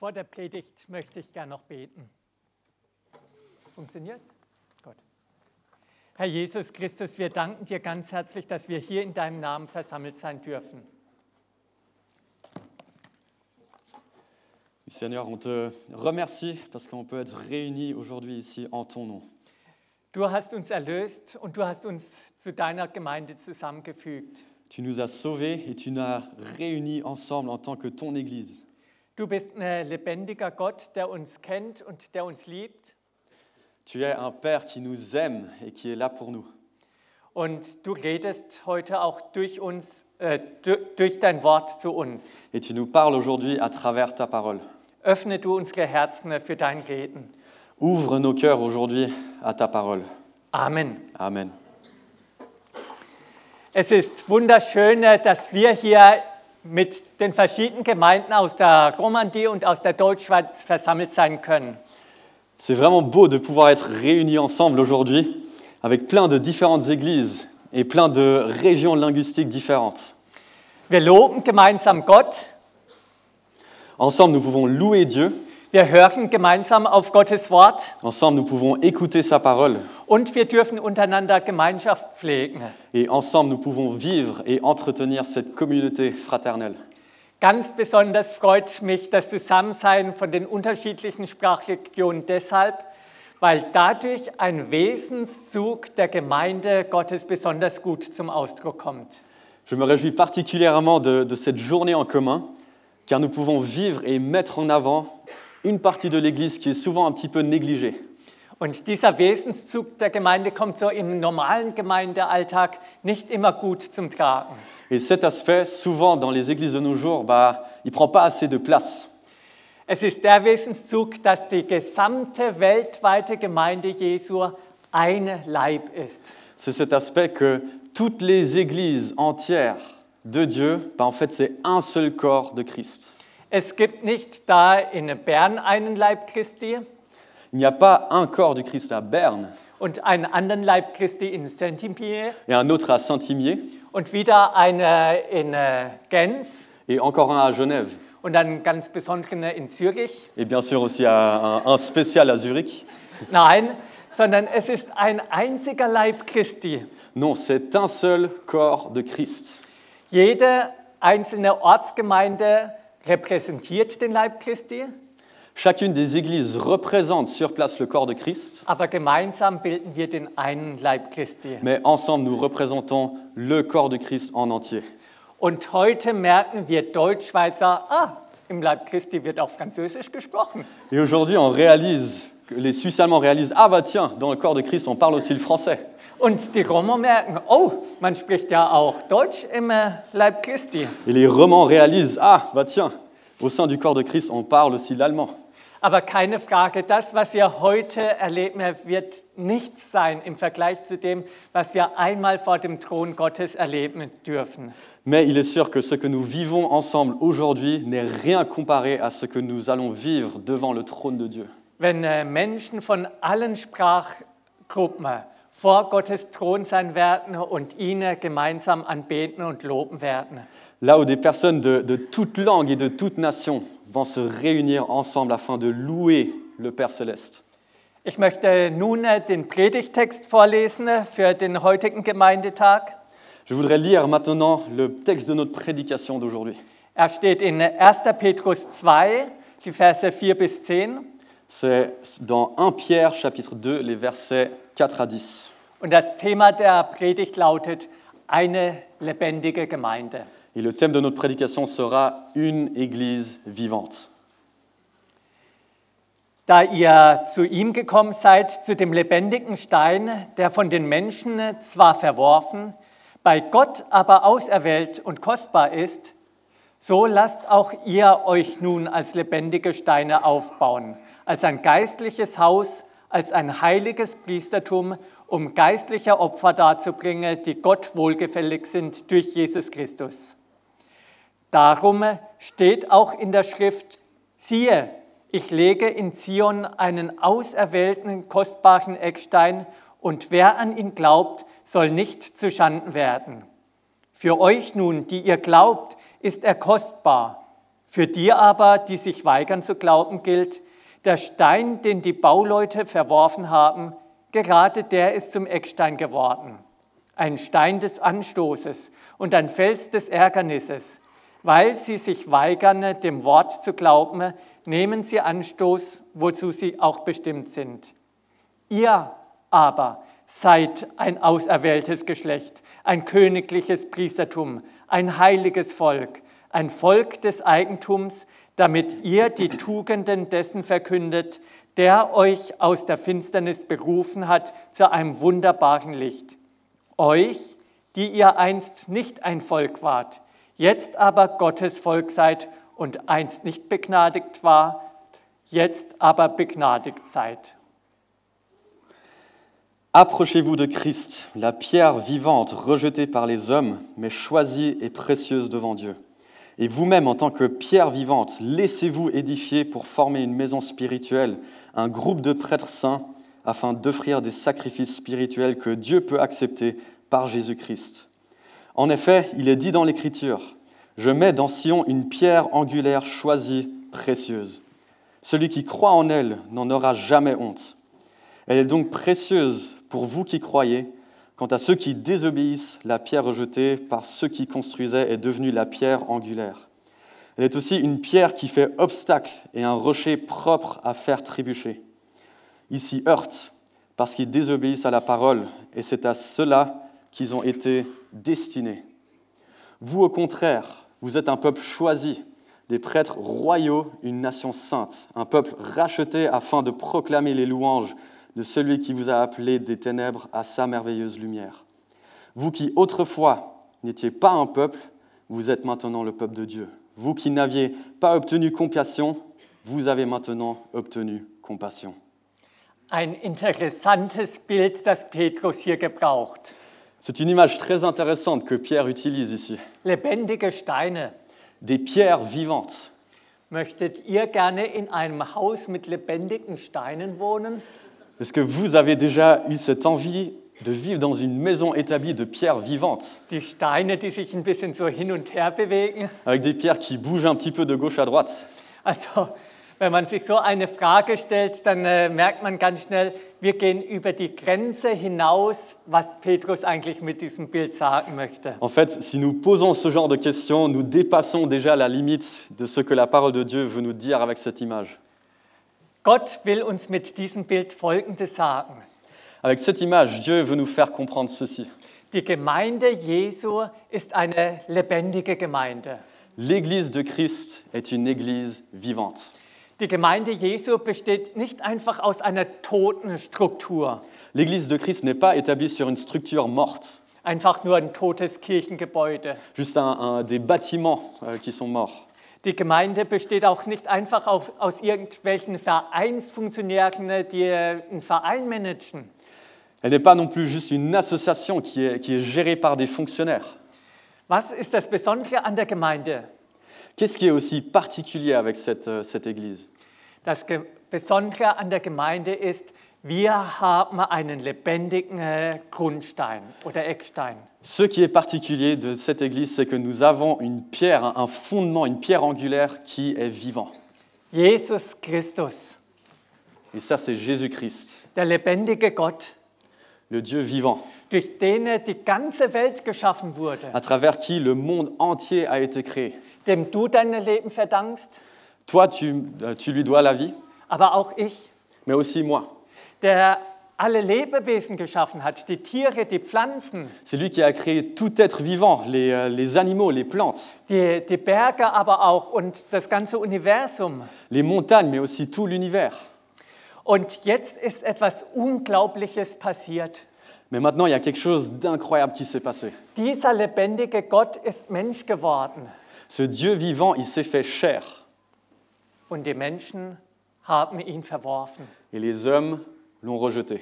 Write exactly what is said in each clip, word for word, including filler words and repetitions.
Vor der Predigt möchte ich gern noch beten. Funktioniert? Gut. Herr Jesus Christus, wir danken dir ganz herzlich, dass wir hier in deinem Namen versammelt sein dürfen. Seigneur, on te remercie parce qu'on peut être réunis aujourd'hui ici en ton nom. Du hast uns erlöst und du hast uns zu deiner Gemeinde zusammengefügt. Tu nous as sauvés et tu nous as réunis ensemble en tant que ton Église. Du bist ein lebendiger Gott, der uns kennt und der uns liebt. Tu es un Père qui nous aime et qui est là pour nous. Und du redest heute auch durch uns, äh, durch dein Wort zu uns. Et tu nous parles aujourd'hui à travers ta parole. Öffne du unsere Herzen für dein Reden. Ouvre nos cœurs aujourd'hui à ta parole. Amen. Amen. Es ist wunderschön, dass wir hier mit den verschiedenen Gemeinden aus der Romandie und aus der Deutschschweiz versammelt sein können. C'est vraiment beau de pouvoir être réunis ensemble aujourd'hui avec plein de différentes églises et plein de régions linguistiques différentes. Wir loben gemeinsam Gott. Ensemble, nous pouvons louer Dieu. Wir hören gemeinsam auf Gottes Wort. Ensemble, nous pouvons écouter sa parole. Und wir dürfen untereinander Gemeinschaft pflegen. Et ensemble, nous pouvons vivre et entretenir cette communauté fraternelle. Ganz besonders freut mich das Zusammensein von den unterschiedlichen Sprachregionen deshalb, weil dadurch ein Wesenszug der Gemeinde Gottes besonders gut zum Ausdruck kommt. Je me réjouis particulièrement de, de cette journée en commun, car nous pouvons vivre et mettre en avant une partie de l'Église qui est souvent un petit peu négligée. Und dieser Wesenszug der Gemeinde kommt so im normalen Gemeindealltag nicht immer gut zum Tragen. Et cet aspect, souvent dans les églises de nos jours, bah, il ne prend pas assez de place. Es ist der Wesenszug, dass die gesamte weltweite Gemeinde Jesu ein Leib ist. C'est cet aspect que toutes les églises entières de Dieu, bah, en fait, c'est un seul corps de Christ. Es gibt nicht da in Bern einen Leib Christi. Il n'y a pas un corps du Christ à Berne Und einen anderen Leib Christi in Saint-Imier et un autre à Saint-Imier und wieder eine in äh, Genf et encore un à Genève. und einen ganz besonderen in Zürich. Et bien sûr aussi à un, un spécial à Zurich. Nein, sondern es ist ein einziger Leib Christi. Non, c'est un seul corps de Christ. Jede einzelne Ortsgemeinde repräsentiert den Leib Christi, Chacune des églises représente sur place le corps de Christ, aber gemeinsam bilden wir den einen Leib Christi. mais ensemble nous représentons le corps de Christ en entier. Und heute merken wir Deutschschweizer, ah, im Leib Christi wird auch Französisch gesprochen. Et aujourd'hui, on réalise, que les Suisses allemands réalisent, ah bah tiens, dans le corps de Christ, on parle aussi le français. Und die Roma merken, oh, man spricht ja auch Deutsch im äh, Leib Christi. Et les Romans réalisent, ah bah tiens, au sein du corps de Christ, on parle aussi l'allemand. Aber keine Frage, das, was wir heute erleben, wird nichts sein im Vergleich zu dem, was wir einmal vor dem Thron Gottes erleben dürfen. Mais il est sûr que ce que nous vivons ensemble aujourd'hui n'est rien comparé à ce que nous allons vivre devant le trône de Dieu. Wenn äh, Menschen von allen Sprachgruppen vor Gottes Thron sein werden und ihn gemeinsam anbeten und loben werden. Là où des personnes de, de toute langue et de toute nation vont se réunir ensemble afin de louer le Père Céleste. Ich möchte nun den Predigtext vorlesen für den heutigen Gemeindetag. Je voudrais lire maintenant le texte de notre prédication d'aujourd'hui. Er steht in erster Petrus zwei, die Verse vier bis zehn. C'est dans Premier Pierre, chapitre deux, les versets quatre à dix. Und das Thema der Predigt lautet, eine lebendige Gemeinde. Et le thème de notre prédication sera « Une Église vivante ». Da ihr zu ihm gekommen seid, zu dem lebendigen Stein, der von den Menschen zwar verworfen, bei Gott aber auserwählt und kostbar ist, so lasst auch ihr euch nun als lebendige Steine aufbauen, als ein geistliches Haus, als ein heiliges Priestertum, um geistliche Opfer darzubringen, die Gott wohlgefällig sind durch Jesus Christus. Darum steht auch in der Schrift, siehe, ich lege in Zion einen auserwählten, kostbaren Eckstein, und wer an ihn glaubt, soll nicht zuschanden werden. Für euch nun, die ihr glaubt, ist er kostbar. Für die aber, die sich weigern zu glauben, gilt, der Stein, den die Bauleute verworfen haben, gerade der ist zum Eckstein geworden. Ein Stein des Anstoßes und ein Fels des Ärgernisses. Weil sie sich weigern, dem Wort zu glauben, nehmen sie Anstoß, wozu sie auch bestimmt sind. Ihr aber seid ein auserwähltes Geschlecht, ein königliches Priestertum, ein heiliges Volk, ein Volk des Eigentums, damit ihr die Tugenden dessen verkündet, der euch aus der Finsternis berufen hat zu einem wunderbaren Licht. Euch, die ihr einst nicht ein Volk wart, jetzt aber Gottes Volk seid und einst nicht begnadigt war, jetzt aber begnadigt seid. Approchez-vous de Christ, la pierre vivante rejetée par les hommes, mais choisie et précieuse devant Dieu. Et vous-même, en tant que pierre vivante, laissez-vous édifier pour former une maison spirituelle, un groupe de prêtres saints, afin d'offrir des sacrifices spirituels que Dieu peut accepter par Jésus-Christ. En effet, il est dit dans l'Écriture, « Je mets dans Sion une pierre angulaire choisie, précieuse. Celui qui croit en elle n'en aura jamais honte. Elle est donc précieuse pour vous qui croyez. Quant à ceux qui désobéissent, la pierre rejetée par ceux qui construisaient est devenue la pierre angulaire. Elle est aussi une pierre qui fait obstacle et un rocher propre à faire trébucher. Ils s'y heurtent parce qu'ils désobéissent à la parole et c'est à cela qu'ils ont été destinés. Vous, au contraire, vous êtes un peuple choisi, des prêtres royaux, une nation sainte, un peuple racheté afin de proclamer les louanges de celui qui vous a appelé des ténèbres à sa merveilleuse lumière. Vous qui autrefois n'étiez pas un peuple, vous êtes maintenant le peuple de Dieu. Vous qui n'aviez pas obtenu compassion, vous avez maintenant obtenu compassion. Ein interessantes Bild, das Petrus hier gebraucht. C'est une image très intéressante que Pierre utilise ici. Lebendige Steine. Des pierres vivantes. Möchtet ihr gerne in einem Haus mit lebendigen Steinen wohnen? Est-ce que vous avez déjà eu cette envie de vivre dans une maison établie de pierres vivantes? Die Steine, die sich ein bisschen so hin und her bewegen. Avec des pierres qui bougent un petit peu de gauche à droite. Also, wenn man sich so eine Frage stellt, dann äh, merkt man ganz schnell, wir gehen über die Grenze hinaus, was Petrus eigentlich mit diesem Bild sagen möchte. En fait, si nous posons ce genre de questions, nous dépassons déjà la limite de ce que la parole de Dieu veut nous dire avec cette image. Gott will uns mit diesem Bild Folgendes sagen. Avec cette image, Dieu veut nous faire comprendre ceci. Die Gemeinde Jesu ist eine lebendige Gemeinde. L'Église de Christ est une Église vivante. Die Gemeinde Jesu besteht nicht einfach aus einer toten Struktur, L'Église de Christ n'est pas établie sur une structure morte, einfach nur ein totes Kirchengebäude. juste un, un- des bâtiments euh, qui sont morts. Die Gemeinde besteht auch nicht einfach auf, aus irgendwelchen Vereinsfunktionären, die einen Verein managen. Elle n'est pas non plus juste une association qui est, qui est gérée par des fonctionnaires. Was ist das Besondere an der Gemeinde? Qu'est-ce qui est aussi particulier avec cette, euh, cette Église? Das Ge Besondere an der Gemeinde ist, wir haben einen lebendigen äh, Grundstein oder Eckstein. Ce qui est particulier de cette Église, c'est que nous avons une pierre, un fondement, une pierre angulaire qui est vivant. Jesus Christus, Et ça, c'est Jésus-Christ, der lebendige Gott, le Dieu vivant, durch den die ganze Welt geschaffen wurde, à travers qui le monde entier a été créé. dem du dein Leben verdankst, Toi, tu, euh, tu lui dois la vie, aber auch ich, mais aussi moi. der alle Lebewesen geschaffen hat, die Tiere, die Pflanzen, C'est lui qui a créé tout être vivant, les, euh, les animaux, les plantes, die, die Berge aber auch und das ganze Universum. les montagnes, mais aussi tout l'univers. Und jetzt ist etwas Unglaubliches passiert. Mais maintenant, il y a quelque chose d'incroyable qui s'est passé. Dieser lebendige Gott ist Mensch geworden Ce Dieu vivant, il s'est fait chair. und die Menschen haben ihn verworfen. Et les hommes l'ont rejeté.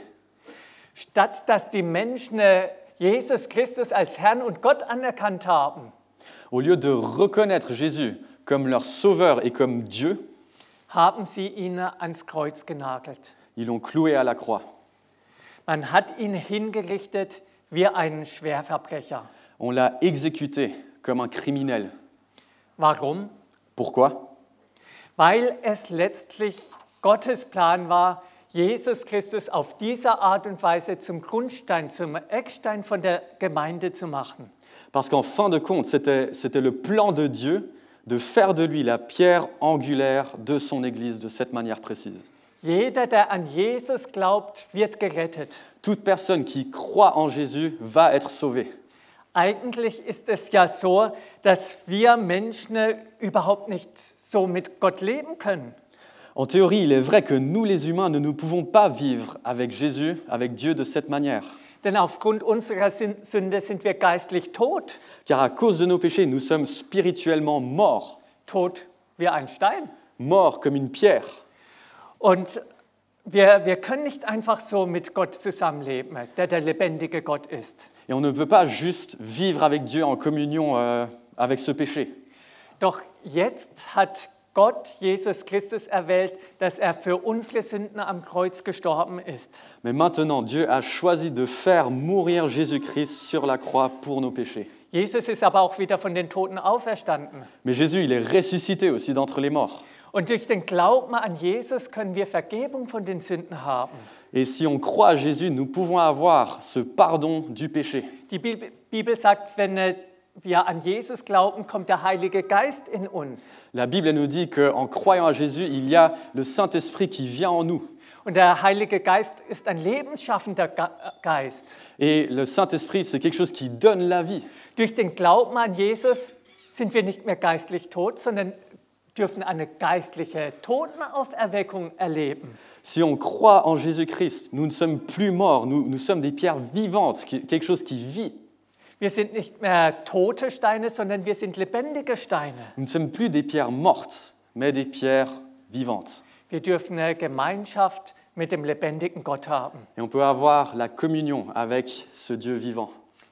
Statt dass die Menschen äh, Jesus Christus als Herrn und Gott anerkannt haben, Au lieu de reconnaître Jésus comme leur sauveur et comme Dieu, haben sie ihn ans Kreuz genagelt. ils l'ont cloué à la croix. Man hat ihn hingerichtet wie einen Schwerverbrecher. On l'a exécuté comme un criminel. Warum? Pourquoi? Weil es letztlich Gottes Plan war, Jesus Christus auf diese Art und Weise zum Grundstein, zum Eckstein von der Gemeinde zu machen. Parce qu'en fin de compte, c'était, c'était le plan de Dieu de faire de lui la pierre angulaire de son Église de cette manière précise. Jeder, der an Jesus glaubt, wird gerettet. Toute personne qui croit en Jésus va être sauvée. Eigentlich ist es ja so, dass wir Menschen überhaupt nicht so mit Gott leben können. En théorie, il est vrai que nous, les humains, ne nous pouvons pas vivre avec Jésus, avec Dieu de cette manière. Denn aufgrund unserer Sün- Sünde sind wir geistlich tot, Car à cause de nos péchés, nous sommes spirituellement morts, tot wie ein Stein. morts comme une pierre. Und wir, wir können nicht einfach so mit Gott zusammenleben, der der lebendige Gott ist. Et on ne peut pas juste vivre avec Dieu en communion euh, avec ce péché. Doch jetzt hat Gott Jesus Christus erwählt, dass er für unsere Sünden am Kreuz gestorben ist. Mais maintenant, Dieu a choisi de faire mourir Jésus-Christ sur la croix pour nos péchés. Jesus ist aber auch wieder von den Toten auferstanden. Mais Jésus, il est ressuscité aussi d'entre les morts. Und durch den Glauben an Jesus können wir Vergebung von den Sünden haben. Et si on croit à Jésus, nous pouvons avoir ce pardon du péché. Die Bibel, Bibel sagt, wenn äh, wir an Jesus glauben, kommt der Heilige Geist in uns. La Bible elle nous dit qu'en croyant à Jésus, il y a le Saint-Esprit qui vient en nous. Und der Heilige Geist ist ein lebensschaffender Ge- Geist. Et le Saint-Esprit, c'est quelque chose qui donne la vie. Durch den Glauben an Jesus sind wir nicht mehr geistlich tot, sondern dürfen eine geistliche Totenauferweckung erleben. Si on croit en Jésus-Christ, nous ne sommes plus morts, nous, nous sommes des pierres vivantes, qui- quelque chose qui vit. Wir sind nicht mehr tote Steine, sondern wir sind lebendige Steine. Nous ne sommes plus des pierres mortes, mais des pierres vivantes. Wir dürfen eine Gemeinschaft mit dem lebendigen Gott haben. Et on peut avoir la communion avec ce Dieu vivant.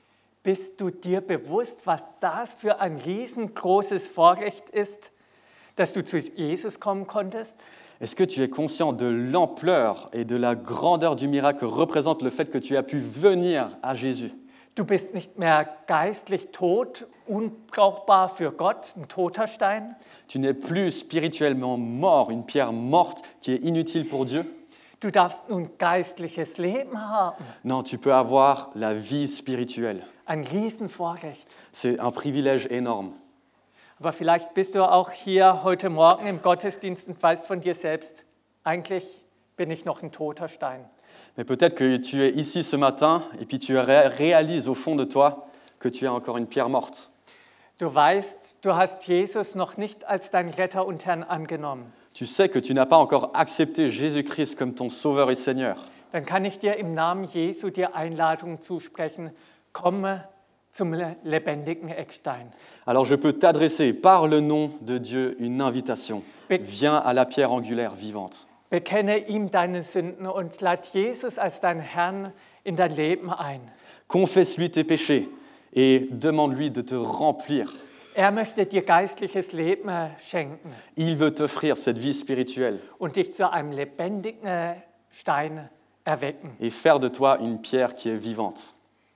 Bist du dir bewusst, was das für ein riesengroßes Vorrecht ist, dass du zu Jesus kommen konntest? Est-ce que tu es conscient de l'ampleur et de la grandeur du miracle que représente le fait que tu as pu venir à Jésus? Du bist nicht mehr geistlich tot, unbrauchbar für Gott, ein toter Stein. Tu n'es plus spirituellement mort, une pierre morte qui est inutile pour Dieu. Du darfst nun geistliches Leben haben. Non, tu peux avoir la vie spirituelle. Ein Riesenvorrecht. C'est un privilège énorme. Aber vielleicht bist du auch hier heute Morgen im Gottesdienst und weißt von dir selbst, eigentlich bin ich noch ein toter Stein. Mais peut-être que tu es ici ce matin et puis tu ré- réalises au fond de toi que tu es encore une pierre morte. Du weißt, du hast Jesus noch nicht als dein Retter und Herrn angenommen. Tu sais que tu n'as pas encore accepté Jésus-Christ comme ton Sauveur et Seigneur. Dann kann ich dir im Namen Jesu die Einladung zusprechen, komme zum le- lebendigen Eckstein. Alors je peux t'adresser par le nom de Dieu une invitation. Be- Viens à la pierre angulaire vivante. Bekenne ihm deine Sünden und lad Jesus als deinen Herrn in dein Leben ein. Confesse-lui tes péchés et demande-lui de te remplir. Er möchte dir geistliches Leben äh, schenken Il veut t'offrir cette vie spirituelle und dich zu einem lebendigen äh, Stein erwecken. et faire de toi une pierre qui est vivante.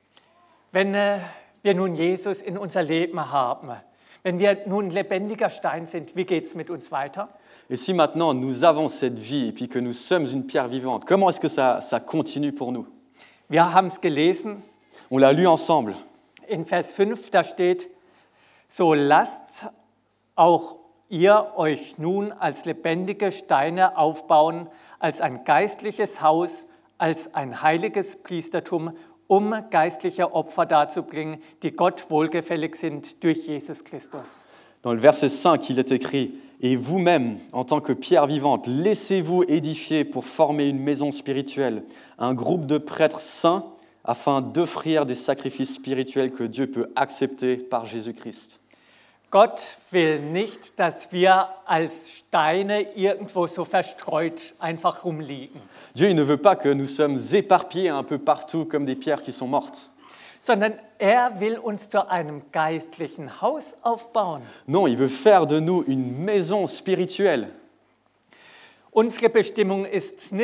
Wenn äh, wir nun Jesus in unser Leben haben, wenn wir nun lebendiger Stein sind, wie geht es mit uns weiter? Et si maintenant nous avons cette vie et puis que nous sommes une pierre vivante, comment est-ce que ça, ça continue pour nous? Wir haben es gelesen, On l'a lu ensemble. in Vers fünf, da steht, so lasst auch ihr euch nun als lebendige Steine aufbauen, als ein geistliches Haus, als ein heiliges Priestertum, um geistliche Opfer darzubringen, die Gott wohlgefällig sind durch Jesus Christus. Dans le verset cinq, il est écrit « Et vous-même, en tant que pierre vivante, laissez-vous édifier pour former une maison spirituelle, un groupe de prêtres saints, afin d'offrir des sacrifices spirituels que Dieu peut accepter par Jésus-Christ. » Gott will nicht, dass wir als Steine irgendwo so verstreut einfach rumliegen, Dieu il ne veut pas que nous sommes éparpillés un peu partout comme des pierres qui sont mortes. sondern er will uns zu einem geistlichen Haus aufbauen. Non, il veut faire de nous une maison spirituelle. Unsere Bestimmung ist nicht,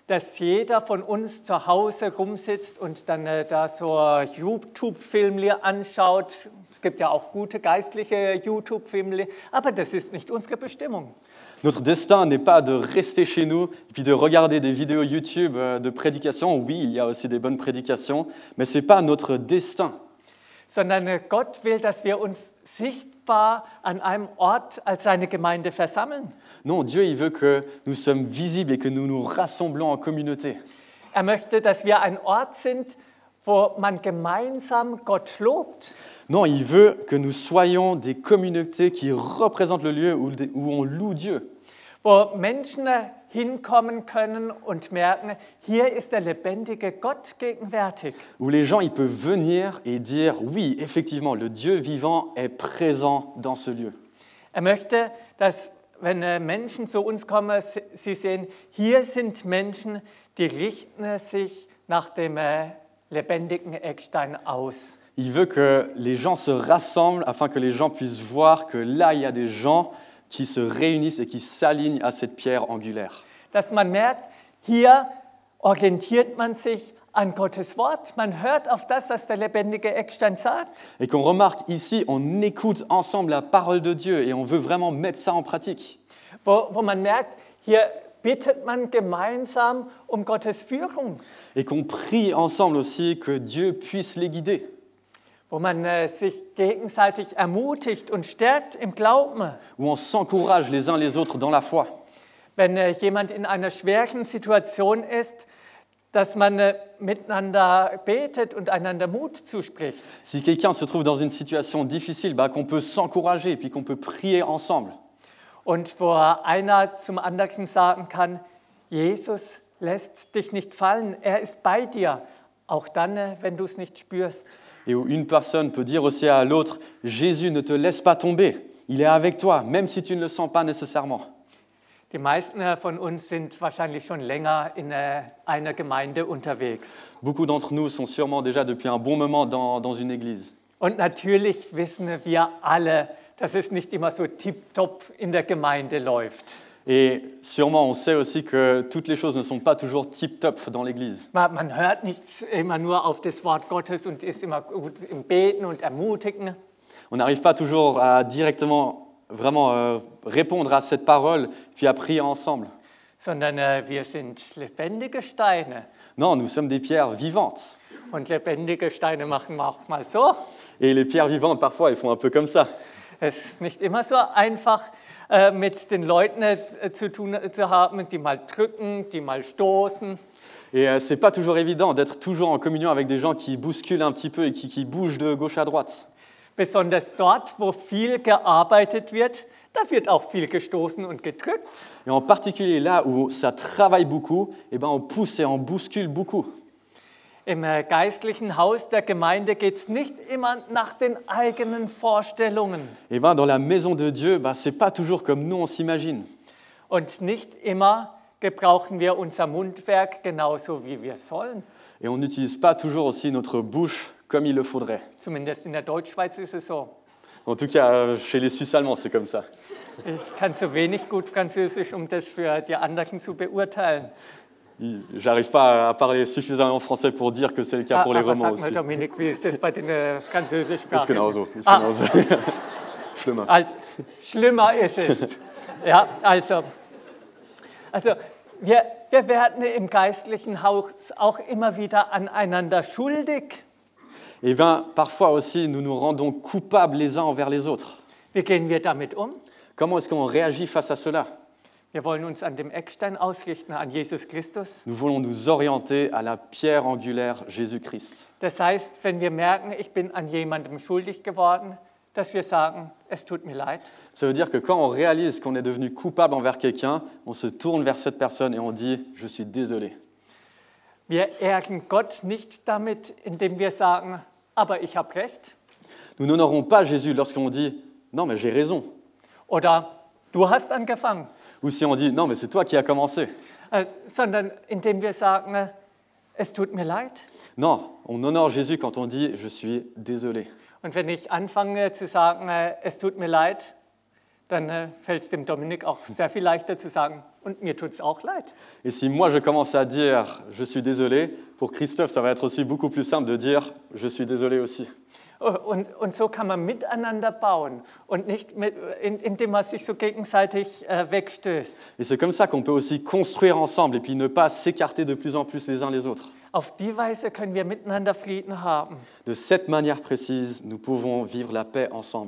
dass jeder von uns zu Hause rumsitzt und dann äh, da so YouTube-Filme anschaut. Es gibt ja auch gute geistliche YouTube-Filme, aber das ist nicht unsere Bestimmung. Notre destin n'est pas de rester chez nous et puis de regarder des vidéos YouTube euh, de prédication. Oui, il y a aussi des bonnes prédications, mais ce n'est pas notre destin. Sondern äh, Gott will, dass wir uns sichtbar an einem Ort als seine Gemeinde versammeln. Non, Dieu, il veut que nous sommes visibles et que nous nous rassemblons en communauté. Er möchte, dass wir ein Ort sind, wo man gemeinsam Gott lobt. Non, il veut que nous soyons des communautés qui représentent le lieu où, où on loue Dieu. Wo Menschen hinkommen können und merken, hier ist der lebendige Gott gegenwärtig. Où les gens ils peuvent venir et dire, oui, effectivement, le Dieu vivant est présent dans ce lieu. Er möchte, dass, wenn Menschen zu uns kommen, sie sehen, hier sind Menschen, die richten sich nach dem lebendigen Eckstein aus. Il veut que les gens se rassemblent afin que les gens puissent voir que là, il y a des gens qui se réunissent et qui s'alignent à cette pierre angulaire. Dass man merkt, hier orientiert man sich an Gottes Wort. Man hört auf das, was der lebendige Eckstein sagt. Et qu'on remarque ici, on écoute ensemble la parole de Dieu et on veut vraiment mettre ça en pratique. Wo, wo man merkt, hier bittet man gemeinsam um Gottes Führung. Et qu'on prie ensemble aussi que Dieu puisse les guider. Wo man äh, sich gegenseitig ermutigt und stärkt im Glauben. Où on s'encourage les uns les autres dans la foi. Wenn äh, jemand in einer schweren Situation ist, dass man äh, miteinander betet und einander Mut zuspricht. Si quelqu'un se trouve dans une situation difficile, bah, qu'on peut s'encourager et puis qu'on peut prier ensemble. Und wo einer zum anderen sagen kann, Jesus lässt dich nicht fallen, er ist bei dir, auch dann, äh, wenn du es nicht spürst. Et où une personne peut dire aussi à l'autre, Jésus ne te laisse pas tomber, il est avec toi, même si tu ne le sens pas nécessairement. Die meisten von uns sind wahrscheinlich schon länger in einer Gemeinde unterwegs. Beaucoup d'entre nous sont sûrement déjà depuis un bon moment dans, dans une église. Und natürlich wissen wir alle, dass es nicht immer so tipptopp in der Gemeinde läuft. Et sûrement, on sait aussi que toutes les choses ne sont pas toujours tip-top dans l'église. Man, man hört nicht immer nur auf das Wort Gottes und ist immer gut im Beten und Ermutigen. On n'arrive pas toujours à directement vraiment euh, répondre à cette parole, puis à prier ensemble. Sondern äh, wir sind lebendige Steine. Non, nous sommes des pierres vivantes. Und lebendige Steine machen auch mal so. Et les pierres vivantes, parfois, elles font un peu comme ça. Es ist nicht immer so einfach, äh, mit den Leuten äh, zu tun zu haben, die mal drücken, die mal stoßen. Et euh, c'est pas toujours évident d'être toujours en communion avec des gens qui bousculent un petit peu et qui, qui bougent de gauche à droite. Besonders dort, wo viel gearbeitet wird, da wird auch viel gestoßen und gedrückt. Et en particulier là où ça travaille beaucoup, eh ben on pousse et on bouscule beaucoup. Im äh, geistlichen Haus der Gemeinde geht es nicht immer nach den eigenen Vorstellungen. Et ben dans la maison de Dieu, ben, c'est pas toujours comme nous on s'imagine. Und nicht immer gebrauchen wir unser Mundwerk genauso, wie wir sollen. Et on n'utilise pas toujours aussi notre bouche comme il le faudrait. Zumindest in der Deutschschweiz ist es so. En tout cas, euh, chez les Suisses allemands, c'est comme ça. Ich kann zu wenig gut Französisch, um das für die anderen zu beurteilen. J'arrive pas à parler suffisamment français pour dire que c'est le cas pour les Aber Romands sag aussi. mal, Dominik, wie ist das bei den äh, Ist Französischsprachigen? genauso. Ist Ah. genauso. Schlimmer. Also, schlimmer ist es. Ja, also, also wir, wir werden im geistlichen Haus auch immer wieder aneinander schuldig. Et bien, parfois aussi, nous nous rendons coupables les uns envers les autres. Wie gehen wir damit um? Comment est-ce qu'on réagit face à cela? Wir wollen uns an dem Eckstein ausrichten, an Jesus Christus. Nous voulons nous orienter à la pierre angulaire Jésus-Christ. Das heißt, wenn wir merken, ich bin an jemandem schuldig geworden, dass wir sagen, es tut mir leid. Ça veut dire que quand on réalise qu'on est devenu coupable envers quelqu'un, on se tourne vers cette personne et on dit « je suis désolé ». Wir ehren Gott nicht damit, indem wir sagen, aber ich habe recht. Nous n'honorons pas Jésus lorsqu'on dit « non, mais j'ai raison ». Oder du hast angefangen. Ou si on dit « non, mais c'est toi qui as commencé Äh, sondern indem wir sagen, äh, es tut mir leid. ». Non, on honore Jésus quand on dit « je suis désolé ». Und wenn ich anfange zu sagen, äh, es tut mir leid, dann äh, fällt es dem Dominik auch sehr viel leichter zu sagen, und mir tut es auch leid. Et si moi je commence à dire je suis désolé, pour Christophe ça va être aussi beaucoup plus simple de dire je suis désolé aussi. Und, und so kann man miteinander bauen und nicht, mit, in, indem man sich so gegenseitig äh, wegstößt. Et c'est comme ça qu'on peut aussi construire ensemble et puis ne pas s'écarter de plus en plus les uns les autres. Auf die Weise können wir miteinander Frieden haben. De cette manière précise, nous pouvons vivre la paix ensemble.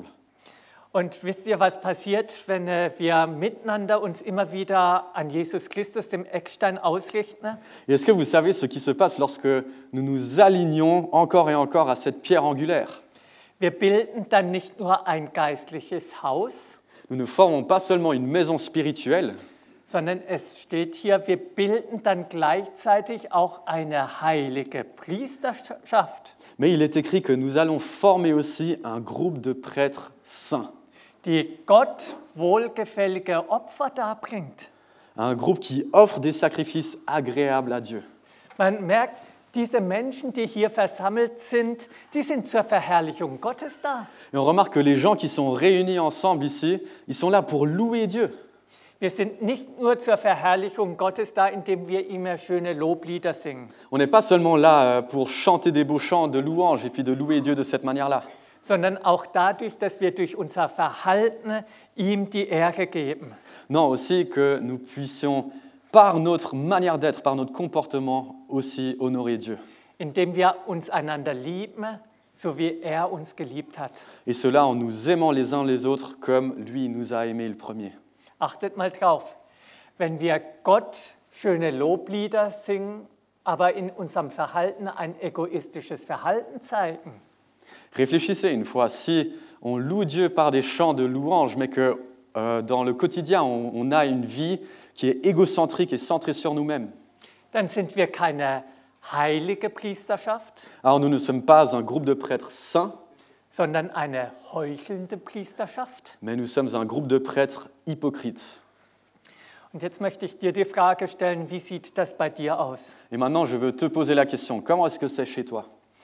Und wisst ihr, was passiert, wenn äh, wir miteinander uns immer wieder an Jesus Christus, dem Eckstein, ausrichten? Et est-ce que vous savez ce qui se passe lorsque nous nous alignons encore et encore à cette pierre angulaire? Wir bilden dann nicht nur ein geistliches Haus, Nous ne formons pas seulement une maison spirituelle, sondern es steht hier, wir bilden dann gleichzeitig auch eine heilige Priesterschaft, mais il est écrit que nous allons former aussi un groupe de prêtres saints. die Gott wohlgefällige Opfer darbringt. Un groupe qui offre des sacrifices agréables à Dieu. Man merkt, diese Menschen, die hier versammelt sind, die sind zur Verherrlichung Gottes da. Et on remarque que les gens qui sont réunis ensemble ici, ils sont là pour louer Dieu. Wir sind nicht nur zur Verherrlichung Gottes da, indem wir immer schöne Loblieder singen, On n'est pas seulement là euh, pour chanter des beaux chants de louange et puis de louer Dieu de cette manière-là, sondern auch dadurch, dass wir durch unser Verhalten ihm die Ehre geben. non, aussi que nous puissions, par notre manière d'être, par notre comportement, aussi honorer Dieu. Indem wir uns einander lieben, so wie er uns geliebt hat. Et cela en nous aimant les uns les autres comme lui nous a aimés le premier. Achtet mal drauf, wenn wir Gott schöne Loblieder singen, aber in unserem Verhalten ein egoistisches Verhalten zeigen, Réfléchissez une fois, si on loue Dieu par des chants de louange, mais que euh, dans le quotidien, on, on a une vie qui est égocentrique et centrée sur nous-mêmes, dann sind wir keine heilige Priesterschaft, alors nous ne sommes pas un groupe de prêtres saints, sondern eine heuchelnde Priesterschaft. mais nous sommes un groupe de prêtres hypocrites. Und jetzt möchte ich dir die Frage stellen, wie sieht das bei dir aus? Et maintenant, je veux te poser la question, comment est-ce que c'est chez toi?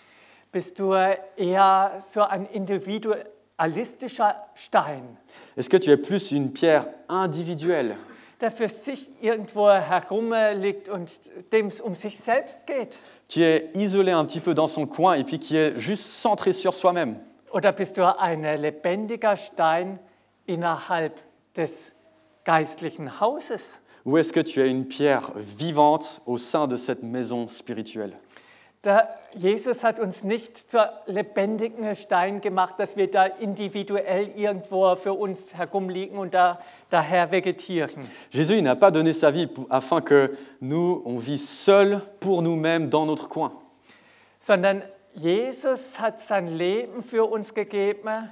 Bist du eher so ein individualistischer Stein, Est-ce que tu es plus une pierre individuelle, der für sich irgendwo herumliegt und dem es um sich selbst geht? qui est isolée un petit peu dans son coin et puis qui est juste centrée sur soi-même? Oder bist du ein lebendiger Stein innerhalb des geistlichen Hauses? Ou est-ce que tu es une pierre vivante au sein de cette maison spirituelle? Der Jesus hat uns nicht zur lebendigen Stein gemacht, dass wir da individuell irgendwo für uns herumliegen und da, daher vegetieren. Jésus il n'a pas donné sa vie pour- afin que nous, on vit seuls pour nous-mêmes dans notre coin. Sondern Jesus hat sein Leben für uns gegeben,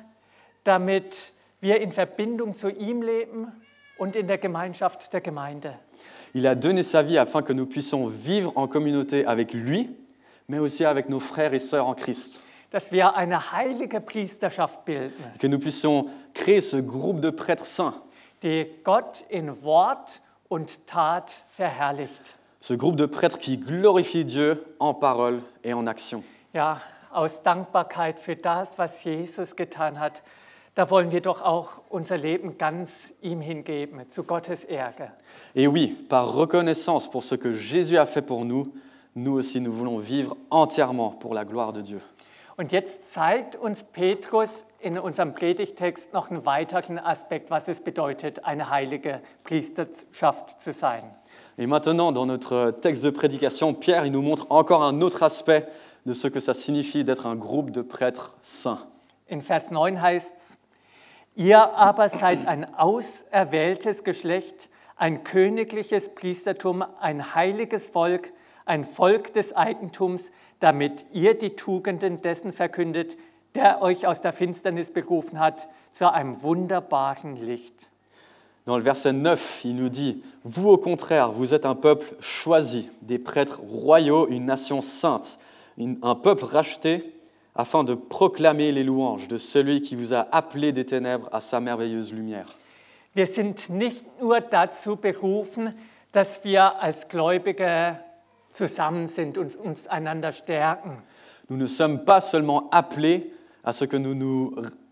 damit wir in Verbindung zu ihm leben und in der Gemeinschaft der Gemeinde. Il a donné sa vie afin que nous puissions vivre en communauté avec lui, mais aussi avec nos frères et sœurs en Christ. Dass wir eine heilige Priesterschaft bilden, Que nous puissions créer ce groupe de prêtres saints, die Gott in Wort und Tat verherrlicht. ce groupe de prêtres qui glorifie Dieu en parole et en action. Ja, aus Dankbarkeit für das, was Jesus getan hat, da wollen wir doch auch unser Leben ganz ihm hingeben, zu Gottes Ehre. Et oui, par reconnaissance pour ce que Jésus a fait pour nous, nous aussi nous voulons vivre entièrement pour la gloire de Dieu. Und jetzt zeigt uns Petrus in unserem Predigtext noch einen weiteren Aspekt, was es bedeutet, eine heilige Priesterschaft zu sein. Et maintenant, dans notre texte de prédication, Pierre il nous montre encore un autre aspect de ce que ça signifie d'être un groupe de prêtres saints. In Vers neun heißt es, ihr aber seid ein auserwähltes Geschlecht, ein königliches Priestertum, ein heiliges Volk, ein Volk des Eigentums, damit ihr die Tugenden dessen verkündet, der euch aus der Finsternis berufen hat, zu einem wunderbaren Licht. Dans le verset neuf, il nous dit « Vous au contraire, vous êtes un peuple choisi, des prêtres royaux, une nation sainte, une- un peuple racheté, afin de proclamer les louanges de celui qui vous a appelé des ténèbres à sa merveilleuse lumière. » Wir sind nicht nur dazu berufen, dass wir als Gläubige zusammen sind und uns einander stärken, Nous ne sommes pas seulement appelés à ce que nous nous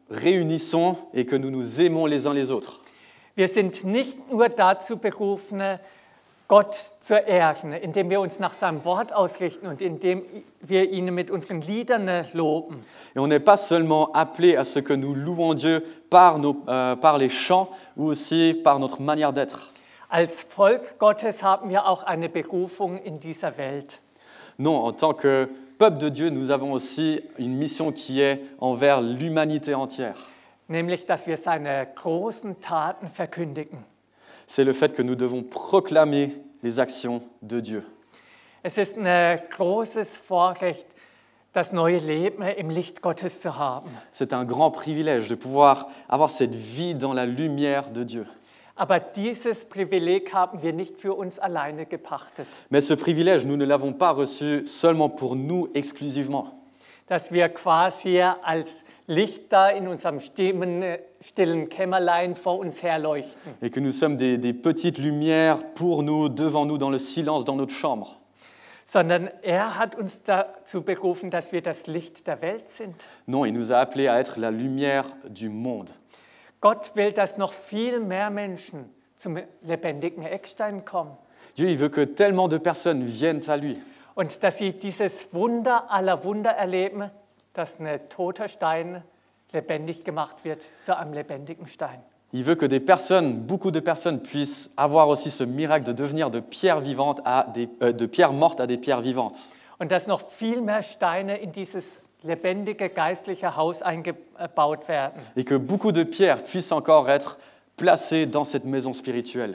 réunissons et que nous nous aimons les uns les autres. Wir sind nicht nur dazu berufen, Gott zu ehren, indem wir uns nach seinem Wort ausrichten und indem wir ihn mit unseren Liedern loben. Et on n'est pas seulement appelé à ce que nous louons Dieu par, nos, euh, par les chants ou aussi par notre manière d'être. Als Volk Gottes haben wir auch eine Berufung in dieser Welt. Non, en tant que peuple de Dieu, nous avons aussi une mission qui est envers l'humanité entière. Nämlich, dass wir seine großen Taten verkündigen. C'est le fait que nous devons proclamer les actions de Dieu. Es ist ein großes Vorrecht, das neue Leben im Licht Gottes zu haben. C'est un grand privilège de pouvoir avoir cette vie dans la lumière de Dieu. Aber dieses Privileg haben wir nicht für uns alleine gepachtet. Mais ce privilège, nous ne l'avons pas reçu seulement pour nous exclusivement. Dass wir quasi als Lichter in unserem stillen, stillen Kämmerlein vor uns herleuchten. Et que nous sommes des, des petites lumières pour nous, devant nous, dans le silence, dans notre chambre. Sondern er hat uns dazu berufen, dass wir das Licht der Welt sind. Non, il nous a appelés à être la lumière du monde. Gott will, dass noch viel mehr Menschen zum lebendigen Eckstein kommen. Dieu, il veut que tellement de personnes viennent à lui. Und dass sie dieses Wunder aller Wunder erleben, dass ein toter Stein lebendig gemacht wird zu einem lebendigen Stein. Il veut que des personnes, beaucoup de personnes puissent avoir aussi ce miracle de devenir de pierres vivantes à des, euh, de pierres mortes à des pierres vivantes. Und dass noch viel mehr Steine in dieses lebendige geistliche Haus eingebaut werden. Et que beaucoup de pierres puissent encore être placées dans cette maison spirituelle.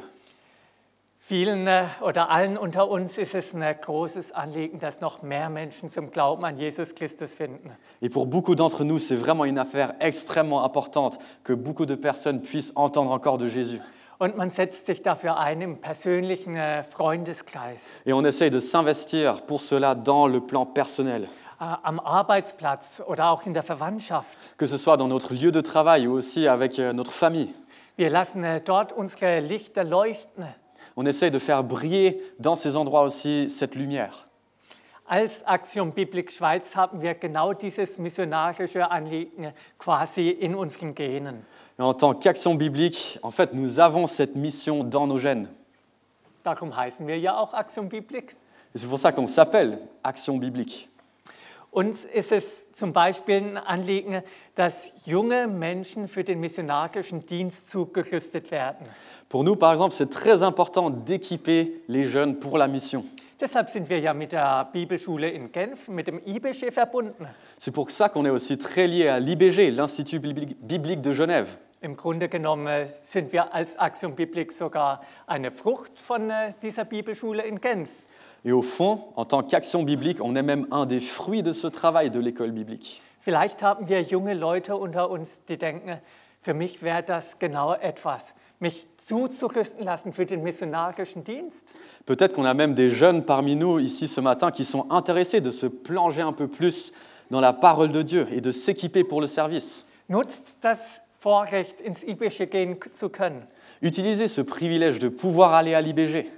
Vielen äh, oder allen unter uns ist es ein großes Anliegen, dass noch mehr Menschen zum Glauben an Jesus Christus finden. Et pour beaucoup d'entre nous, c'est vraiment une affaire extrêmement importante que beaucoup de personnes puissent entendre encore de Jésus. Und man setzt sich dafür ein im persönlichen äh, Freundeskreis, Et on essaye de s'investir pour cela dans le plan personnel. äh, am Arbeitsplatz oder auch in der Verwandtschaft. Que ce soit dans notre lieu de travail ou aussi avec euh, notre famille. Wir lassen äh, dort unsere Lichter leuchten. On essaye de faire briller dans ces endroits aussi cette lumière. Als Aktion Biblik Schweiz haben wir genau dieses missionarische Anliegen quasi in unseren Genen. Et en tant qu'action biblique, en fait, nous avons cette mission dans nos gènes. Darum heißen wir ja auch Aktion Biblik. Et c'est pour ça qu'on s'appelle Action biblique. Uns ist es zum Beispiel ein Anliegen, dass junge Menschen für den missionarischen Dienst zugerüstet werden. Pour nous, par exemple, c'est très important d'équiper les jeunes pour la mission. Deshalb sind wir ja mit der Bibelschule in Genf, mit dem I B G verbunden. C'est pour ça qu'on est aussi très lié à l'I B G, l'Institut biblique de Genève. Im Grunde genommen äh, sind wir als Aktion Biblik sogar eine Frucht von äh, dieser Bibelschule in Genf. Et au fond, en tant qu'action biblique, on est même un des fruits de ce travail de l'école biblique. Vielleicht haben wir junge Leute unter uns, die denken, für mich wäre das genau etwas, mich zuzurüsten lassen für den missionarischen Dienst. Peut-être qu'on a même des jeunes parmi nous ici ce matin qui sont intéressés de se plonger un peu plus dans la parole de Dieu et de s'équiper pour le service. Nutzt das Vorrecht, ins I B G gehen zu können. Utilisez ce privilège de pouvoir aller à l'I B G.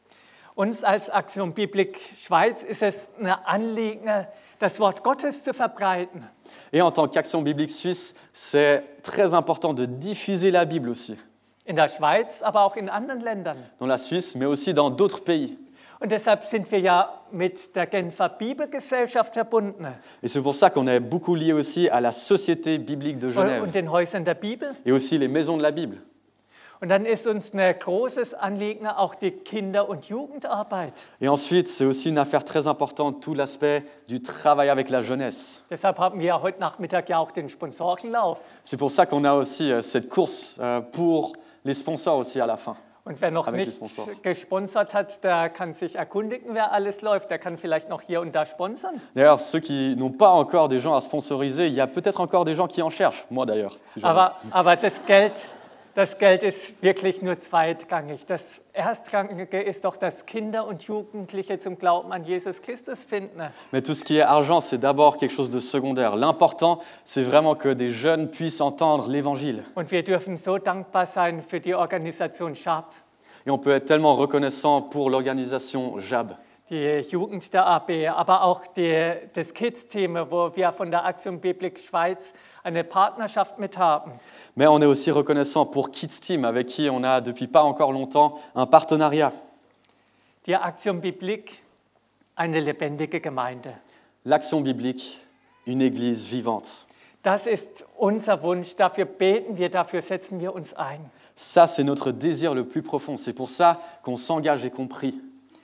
Uns als Aktion Biblik Schweiz ist es ein Anliegen, das Wort Gottes zu verbreiten. Et en tant qu'action biblique suisse, c'est très important de diffuser la Bible aussi. In der Schweiz, aber auch in anderen Ländern. Dans la Suisse, mais aussi dans d'autres pays. Und deshalb sind wir ja mit der Genfer Bibelgesellschaft verbunden. Et c'est pour ça qu'on est beaucoup lié aussi à la Société biblique de Genève Und den Häusern der Bibel. et aussi les maisons de la Bible. Und dann ist uns ein großes Anliegen auch die Kinder- und Jugendarbeit. Et ensuite, c'est aussi une affaire très importante, tout l'aspect du travail avec la jeunesse. Deshalb haben wir ja heute Nachmittag ja auch den Sponsorenlauf. C'est pour ça qu'on a aussi euh, cette course euh, pour les sponsors aussi à la fin. Und wer noch Avec les nicht Sponsors. gesponsert hat, der kann sich erkundigen, wer alles läuft. Der kann vielleicht noch hier und da sponsern. D'ailleurs, ceux qui n'ont pas encore des gens à sponsoriser, il y a peut-être encore des gens qui en cherchent, moi d'ailleurs. si jamais. Aber, aber das Geld, das Geld ist wirklich nur zweitrangig. Das Erstrangige ist doch, dass Kinder und Jugendliche zum Glauben an Jesus Christus finden. Mais tout ce qui est argent, c'est d'abord quelque chose de secondaire. L'important, c'est vraiment que des jeunes puissent entendre l'Évangile. Und wir dürfen so dankbar sein für die Organisation Schab, Et on peut être tellement reconnaissant pour l'organisation J A B, die Jugend der A B, aber auch die, das Kids-Team, wo wir von der Aktion Biblik Schweiz eine Partnerschaft mit haben. Mais on est aussi reconnaissant pour Kids Team, avec qui on a depuis pas encore longtemps un partenariat. Die Aktion Biblik, eine lebendige Gemeinde. L'Action biblique, une église vivante. Das ist unser Wunsch, dafür beten wir, dafür setzen wir uns ein. Ça, c'est notre désir le plus profond. C'est pour ça qu'on s'engage et qu'on prie.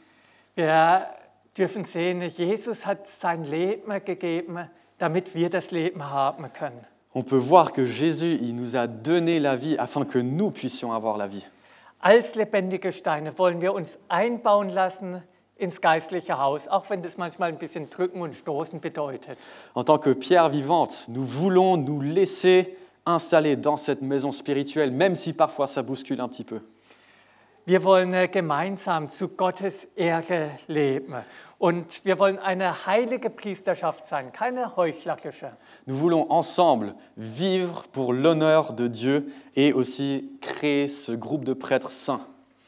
Wir dürfen sehen, Jesus hat sein Leben gegeben, damit wir das Leben haben können. On peut voir que Jésus, il nous a donné la vie afin que nous puissions avoir la vie. Als lebendige Steine wollen wir uns einbauen lassen ins geistliche Haus, auch wenn das manchmal ein bisschen drücken und stoßen bedeutet. En tant que pierre vivante, nous voulons nous laisser installer dans cette maison spirituelle, même si parfois ça bouscule un petit peu. Wir wollen äh, gemeinsam zu Gottes Ehre leben und wir wollen eine heilige Priesterschaft sein, keine heuchlerische. Nous voulons ensemble vivre pour l'honneur de Dieu et aussi créer ce groupe de prêtres saints.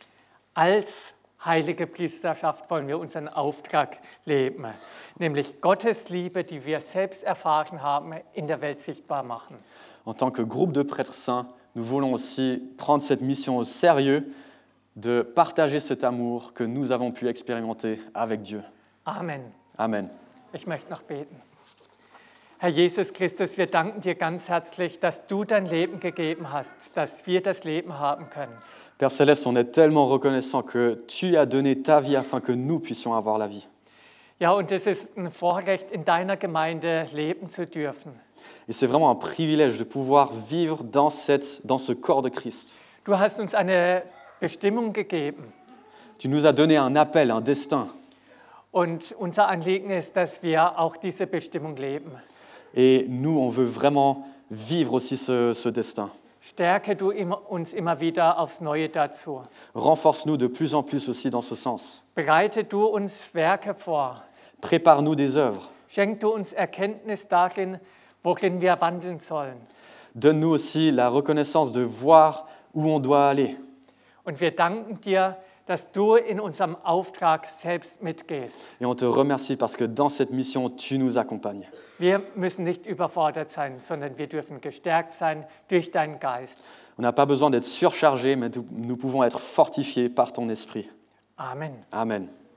Als heilige Priesterschaft wollen wir unseren Auftrag leben, nämlich Gottes Liebe, die wir selbst erfahren haben, in der Welt sichtbar machen. En tant que groupe de prêtres saints, nous voulons aussi prendre cette mission au sérieux de partager cet amour que nous avons pu expérimenter avec Dieu. Amen. Amen. Ich möchte noch beten. Herr Jesus Christus, wir danken dir ganz herzlich, dass du dein Leben gegeben hast, dass wir das Leben haben können. Père Céleste, on est tellement reconnaissant que tu as donné ta vie afin que nous puissions avoir la vie. Ja, und es ist ein Vorrecht, in deiner Gemeinde leben zu dürfen. Et c'est vraiment un privilège de pouvoir vivre dans, cette, dans ce corps de Christ. Du hast uns eine Bestimmung gegeben. Tu nous as donné un appel, un destin. Und unser Anliegen ist, dass wir auch diese Bestimmung leben. Et nous, on veut vraiment vivre aussi ce, ce destin. Stärke du immer, uns immer wieder aufs Neue dazu. Renforce-nous de plus en plus aussi dans ce sens. Bereite du uns Werke vor. Prépare-nous des œuvres. Schenk du uns Erkenntnis darin, worin wir wandeln sollen. Donne-nous aussi la reconnaissance de voir où on doit aller. Und wir danken dir, dass du in unserem Auftrag selbst mitgehst. Et on te remercie parce que dans cette mission, tu nous accompagnes. Wir müssen nicht überfordert sein, sondern wir dürfen gestärkt sein durch deinen Geist. On n'a pas besoin d'être surchargés, mais nous pouvons être fortifiés par ton esprit. Amen. Amen.